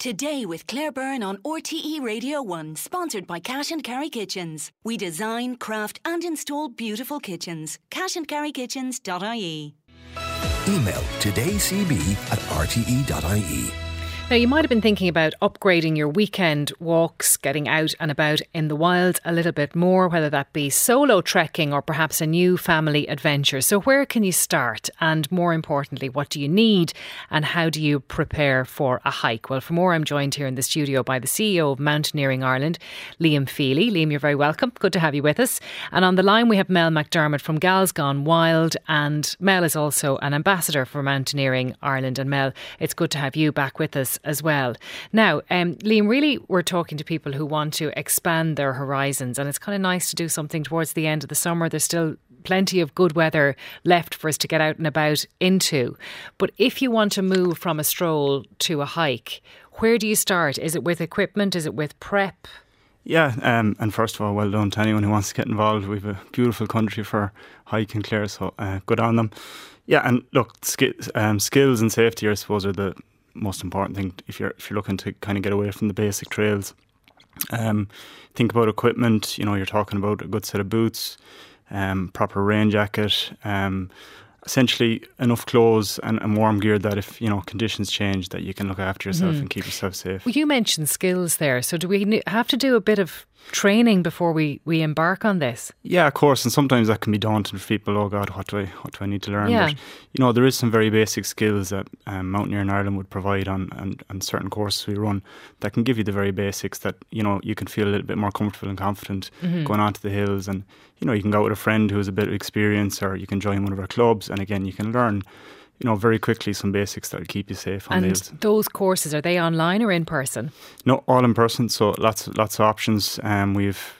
Today with Claire Byrne on RTE Radio 1, sponsored by Cash and Carry Kitchens. We design, craft and install beautiful kitchens. cashandcarrykitchens.ie. Email todaycb@rte.ie. Now, you might have been thinking about upgrading your weekend walks, getting out and about in the wild a little bit more, whether that be solo trekking or perhaps a new family adventure. So where can you start? And more importantly, what do you need? And how do you prepare for a hike? Well, for more, I'm joined here in the studio by the CEO of Mountaineering Ireland, Liam Feely. Liam, you're very welcome. Good to have you with us. And on the line, we have Mel McDermott from Gals Gone Wild. And Mel is also an ambassador for Mountaineering Ireland. And Mel, it's good to have you back with us as well. Now, Liam, really we're talking to people who want to expand their horizons, and it's kind of nice to do something towards the end of the summer. There's still plenty of good weather left for us to get out and about into. But if you want to move from a stroll to a hike, where do you start? Is it with equipment? Is it with prep? Yeah, and first of all, well done to anyone who wants to get involved. We've a beautiful country for hiking, Claire, so good on them. Yeah, and look, skills and safety, I suppose, are the most important thing if you're looking to kind of get away from the basic trails. Think about equipment. You know, you're talking about a good set of boots, proper rain jacket, essentially enough clothes and warm gear that if, you know, conditions change, that you can look after yourself and keep yourself safe. Well, you mentioned skills there. So do we have to do a bit of training before we embark on this? Yeah, of course. And sometimes that can be daunting for people. Oh God, what do I need to learn? Yeah. But, you know, there is some very basic skills that Mountaineering Ireland would provide on certain courses we run that can give you the very basics that, you know, you can feel a little bit more comfortable and confident going onto the hills. And, you know, you can go out with a friend who has a bit of experience, or you can join one of our clubs. And again, you can learn, you know, very quickly some basics that will keep you safe on the hills. And those courses, are they online or in person? No, all in person. So lots of options. We've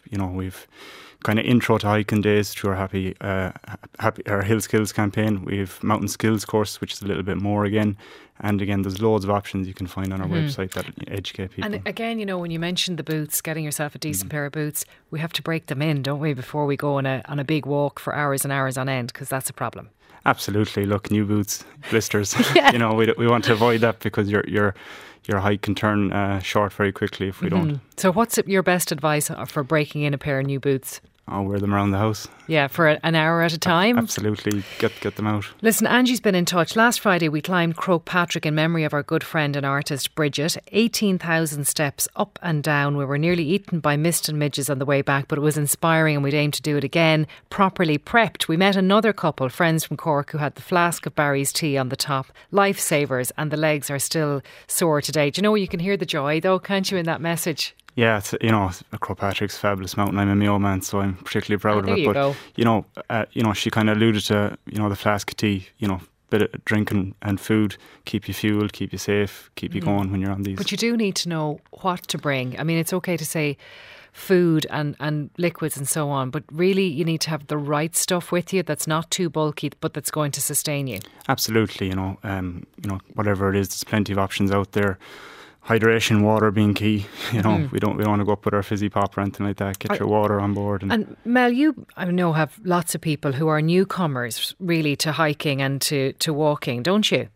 kind of intro to hiking days through our happy our Hill Skills campaign. We've mountain skills course, which is a little bit more again. And again, there's loads of options you can find on our website that educate people. And again, you know, when you mentioned the boots, getting yourself a decent pair of boots, we have to break them in, don't we, before we go on a big walk for hours and hours on end, because that's a problem. Absolutely. Look, new boots, blisters. Yeah. You know, we want to avoid that, because your hike can turn short very quickly if we don't. So what's your best advice for breaking in a pair of new boots? I'll wear them around the house. Yeah, for an hour at a time? Absolutely. Get them out. Listen, Angie's been in touch. Last Friday we climbed Croagh Patrick in memory of our good friend and artist Bridget. 18,000 steps up and down. We were nearly eaten by mist and midges on the way back, but it was inspiring and we'd aim to do it again, properly prepped. We met another couple, friends from Cork, who had the flask of Barry's tea on the top. Lifesavers, and the legs are still sore today. Do you know, you can hear the joy though, can't you, in that message? Yeah, it's, you know, Croagh Patrick's a fabulous mountain. I'm a Mayo man, so I'm particularly proud of it. But you know, she kind of alluded to, you know, the flask of tea. You know, bit of drinking and food, keep you fueled, keep you safe, keep you going when you're on these. But you do need to know what to bring. I mean, it's okay to say food and liquids and so on, but really you need to have the right stuff with you that's not too bulky, but that's going to sustain you. Absolutely. You know, whatever it is, there's plenty of options out there. Hydration, water being key. You know, we don't want to go up with our fizzy pop or anything like that. Get your water on board. And Mel, you, I know, have lots of people who are newcomers really to hiking and to walking, don't you?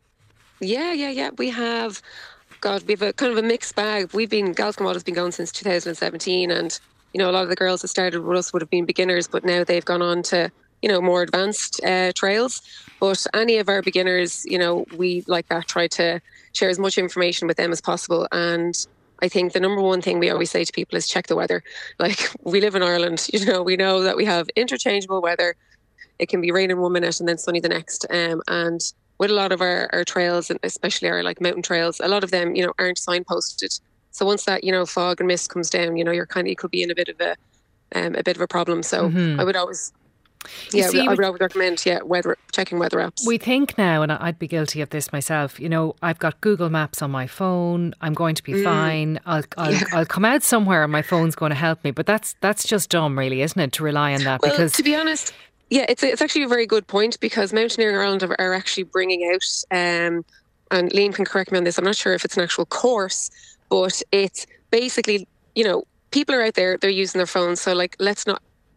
Yeah. We have a kind of a mixed bag. Gals Gone Wild has been going since 2017, and you know, a lot of the girls that started with us would have been beginners, but now they've gone on to, you know, more advanced trails. But any of our beginners, you know, we like that try to share as much information with them as possible. And I think the number one thing we always say to people is check the weather. Like, we live in Ireland, you know, we know that we have interchangeable weather. It can be raining 1 minute and then sunny the next. And with a lot of our trails, and especially our like mountain trails, a lot of them, you know, aren't signposted. So once that, you know, fog and mist comes down, you know, you could be in a bit of a problem. So I would always I would recommend checking weather apps. We think now, and I'd be guilty of this myself, you know, I've got Google Maps on my phone, I'm going to be fine, I'll come out somewhere and my phone's going to help me. But that's just dumb, really, isn't it, to rely on that? Well, because to be honest, yeah, it's actually a very good point, because Mountaineering Ireland are actually bringing out, and Liam can correct me on this, I'm not sure if it's an actual course, but it's basically, you know, people are out there, they're using their phones, so like, let's not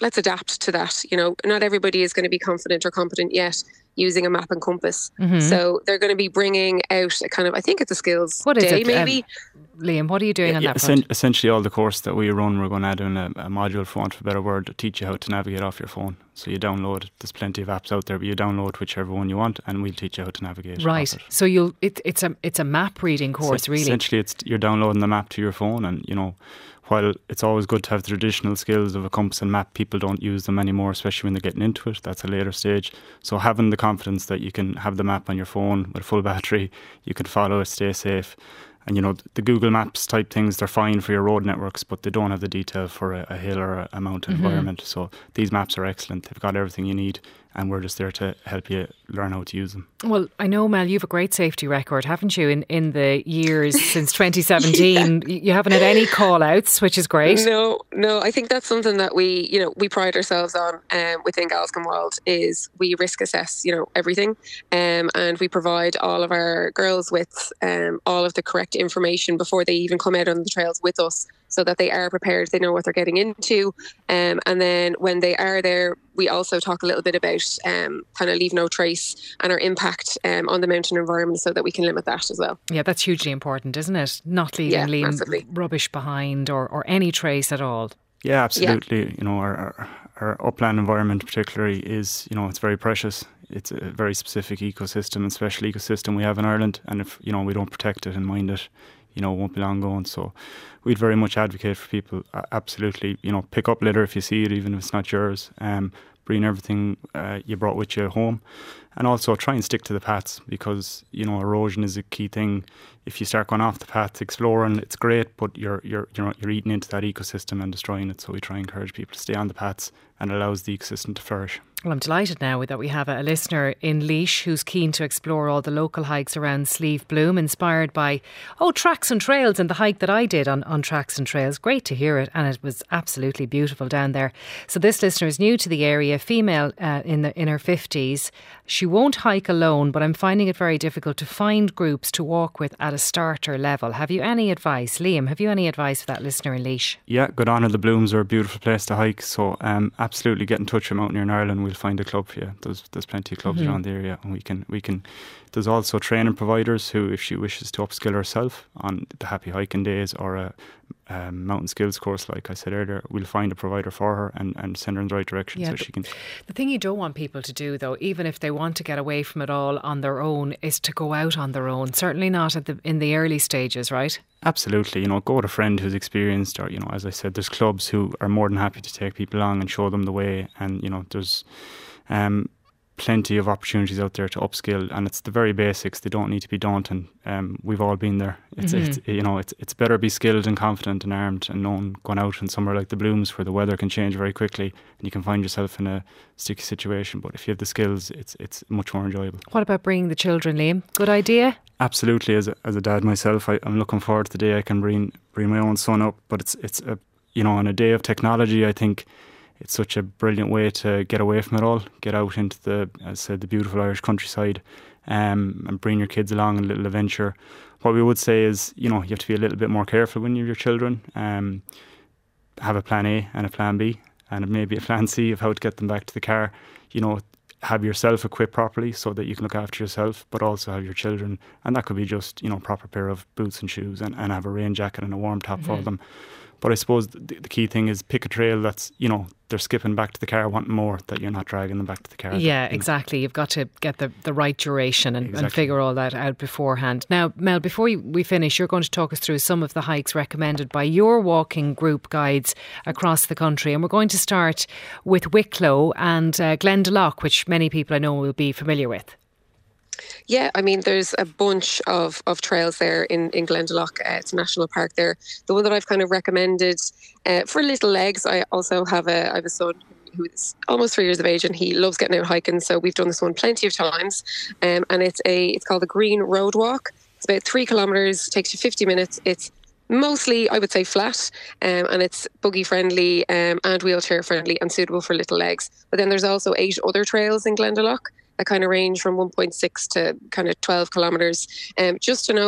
let's adapt to that. Not everybody is going to be confident or competent yet using a map and compass. So they're going to be bringing out a kind of, I think it's a skills day, maybe. Liam, what are you doing on that front? Essentially all the course that we run, we're going to add in a module, for want of a better word, to teach you how to navigate off your phone. So you download, there's plenty of apps out there, but you download whichever one you want and we'll teach you how to navigate. Right. So it's a map reading course, really. Essentially you're downloading the map to your phone, and while it's always good to have the traditional skills of a compass and map, people don't use them anymore, especially when they're getting into it. That's a later stage. So having the confidence that you can have the map on your phone with a full battery, you can follow it, stay safe. And the Google Maps type things, they're fine for your road networks, but they don't have the detail for a hill or a mountain environment. So these maps are excellent. They've got everything you need, and we're just there to help you learn how to use them. Well, I know, Mel, you have a great safety record, haven't you, in the years since 2017? Yeah. You haven't had any call-outs, which is great. No, I think that's something that we pride ourselves on within Gaelscombe Wild, is we risk assess, everything. And we provide all of our girls with all of the correct information before they even come out on the trails with us, so that they are prepared, they know what they're getting into. And then when they are there, we also talk a little bit about kind of leave no trace and our impact on the mountain environment, so that we can limit that as well. Yeah, that's hugely important, isn't it? Not leaving rubbish behind or any trace at all. Yeah, absolutely. Yeah. Our upland environment particularly is, it's very precious. It's a very specific ecosystem and special ecosystem we have in Ireland. And if, we don't protect it and mind it, it won't be long going. So we'd very much advocate for people, absolutely, pick up litter if you see it, even if it's not yours. Bring everything you brought with you home. And also try and stick to the paths, because, erosion is a key thing. If you start going off the path exploring, it's great, but you're eating into that ecosystem and destroying it. So we try and encourage people to stay on the paths, and allows the ecosystem to flourish. Well, I'm delighted now that we have a listener in Laois who's keen to explore all the local hikes around Slieve Bloom, inspired by Tracks and Trails and the hike that I did on Tracks and Trails. Great to hear it, and it was absolutely beautiful down there. So this listener is new to the area, female in her 50s. She won't hike alone, but I'm finding it very difficult to find groups to walk with at a starter level. Have you any advice? Liam, have you any advice for that listener in Laois? Yeah, good on her. The Blooms are a beautiful place to hike, so absolutely get in touch with Mountaineering Ireland. We'll find a club for you. There's plenty of clubs around the area, and we can. There's also training providers who, if she wishes to upskill herself on the Happy Hiking Days or a mountain skills course, like I said earlier, we'll find a provider for her and send her in the right direction, so she can. The thing you don't want people to do, though, even if they want to get away from it all on their own, is to go out on their own. Certainly not in the early stages, right? Absolutely. Go with a friend who's experienced, or as I said, there's clubs who are more than happy to take people along and show them the way, and there's plenty of opportunities out there to upskill, and it's the very basics. They don't need to be daunting. We've all been there. It's better be skilled and confident and armed and known going out in somewhere like the Blooms, where the weather can change very quickly and you can find yourself in a sticky situation. But if you have the skills, it's much more enjoyable. What about bringing the children, Liam? Good idea? Absolutely. As a dad myself, I'm looking forward to the day I can bring my own son up. But it's on a day of technology, I think it's such a brilliant way to get away from it all, get out into the beautiful Irish countryside, and bring your kids along on a little adventure. What we would say is, you have to be a little bit more careful when you have your children. Have a plan A and a plan B, and maybe a plan C of how to get them back to the car. Have yourself equipped properly so that you can look after yourself, but also have your children. And that could be just, proper pair of boots and shoes and have a rain jacket and a warm top for them. But I suppose the key thing is pick a trail that's, they're skipping back to the car wanting more, that you're not dragging them back to the car. Yeah, exactly. You've got to get the right duration and figure all that out beforehand. Now, Mel, before we finish, you're going to talk us through some of the hikes recommended by your walking group guides across the country. And we're going to start with Wicklow and Glendalough, which many people I know will be familiar with. Yeah, there's a bunch of trails there in Glendalough. It's a national park there. The one that I've kind of recommended for little legs, I also have a son who's almost 3 years of age, and he loves getting out hiking. So we've done this one plenty of times, and it's called the Green Road Walk. It's about 3 kilometres, takes you 50 minutes. It's mostly, I would say, flat, and it's buggy friendly and wheelchair friendly and suitable for little legs. But then there's also 8 other trails in Glendalough that kind of range from 1.6 to kind of 12 kilometres. Just to note,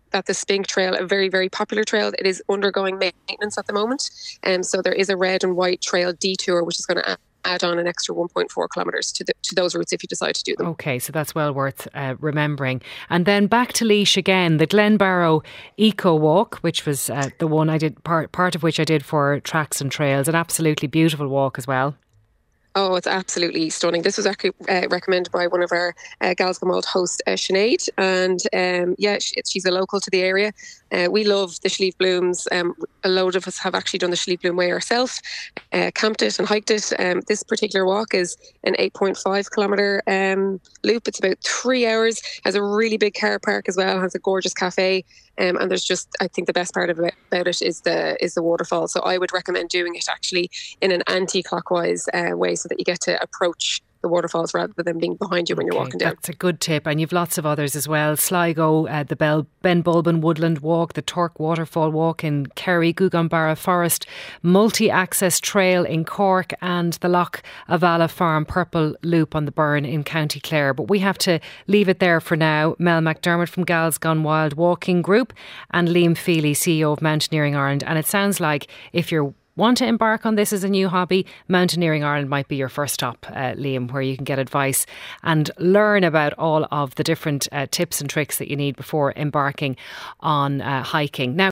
that the Spink Trail, a very, very popular trail, it is undergoing maintenance at the moment. So there is a red and white trail detour, which is going to add on an extra 1.4 kilometres to those routes if you decide to do them. Okay, so that's well worth remembering. And then back to Laois again, the Glenbarrow Eco Walk, which was the one I did, part of which I did for Tracks and Trails, an absolutely beautiful walk as well. Oh, it's absolutely stunning. This was actually recommended by one of our Gals Go Máilt hosts, Sinead. And she's a local to the area. We love the Slieve Blooms. A load of us have actually done the Slieve Bloom Way ourselves, camped it and hiked it. This particular walk is an 8.5 kilometre loop. It's about 3 hours, has a really big car park as well, has a gorgeous cafe. And there's just, I think the best part about it is the waterfall. So I would recommend doing it actually in an anti-clockwise way so that you get to approach the waterfalls rather than being behind you when you're walking down. That's a good tip. And you've lots of others as well. Sligo, the Benbulben Woodland Walk, the Turk Waterfall Walk in Kerry, Gugambara Forest, Multi-Access Trail in Cork, and the Loch Avala Farm Purple Loop on the Burn in County Clare. But we have to leave it there for now. Mel McDermott from Gals Gone Wild Walking Group and Liam Feely, CEO of Mountaineering Ireland. And it sounds like if you're want to embark on this as a new hobby, Mountaineering Ireland might be your first stop, Liam, where you can get advice and learn about all of the different tips and tricks that you need before embarking on hiking. Now,